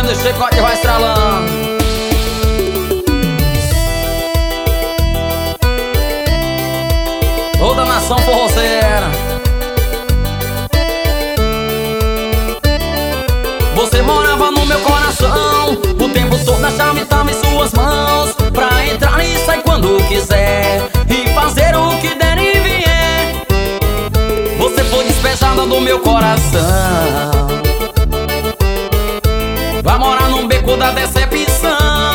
e o chicote vai estralando. Toda a nação forrozeira. Você morava no meu coração, o tempo todo a chave tava em suas mãos, pra entrar e sair quando quiser, e fazer o que der e vier. Você foi despejada do meu coração, vai morar num beco da decepção.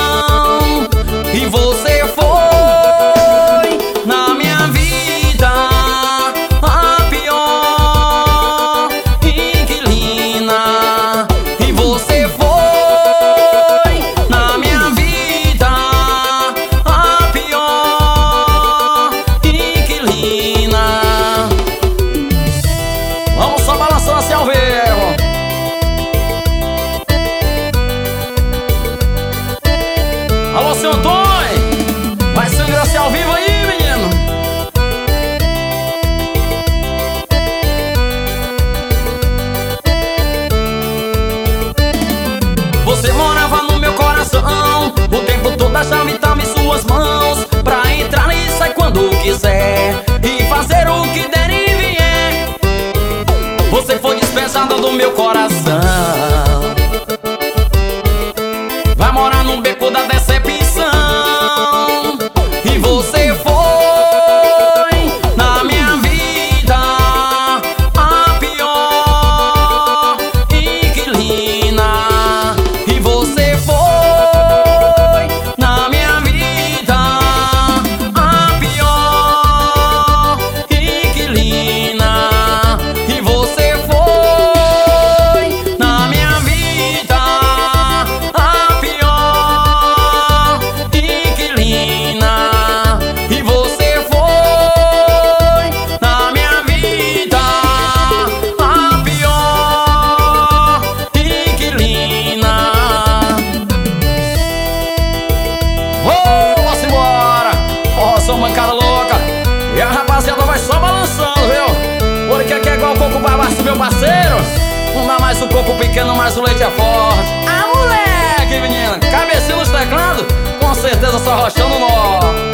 E você foi na minha vida a pior inquilina. E você foi na minha vida a pior inquilina. Vamos só balançando assim ao vivo. Alô, seu Antônio, vai se engraçar ao vivo aí, menino. Você morava no meu coração, o tempo todo a chave tava em suas mãos, pra entrar e sair quando quiser, e fazer o que der e vier. Você foi dispensada do meu coração, vai morar num beco da decepção. E você foi na minha vida a pior inquilina. E você foi na minha vida a pior inquilina. E você foi na minha vida a pior inquilina. E você foi na minha vida a pior inquilina. Vamos embora! Ó, sou mancada louca, e a rapaziada vai só balançando, viu? Porque aqui é igual coco babaço, meu parceiro. Não dá mais o coco pequeno, mas o leite é forte. Ah, moleque, menina, cabecinho nos teclados, com certeza só rochando nó.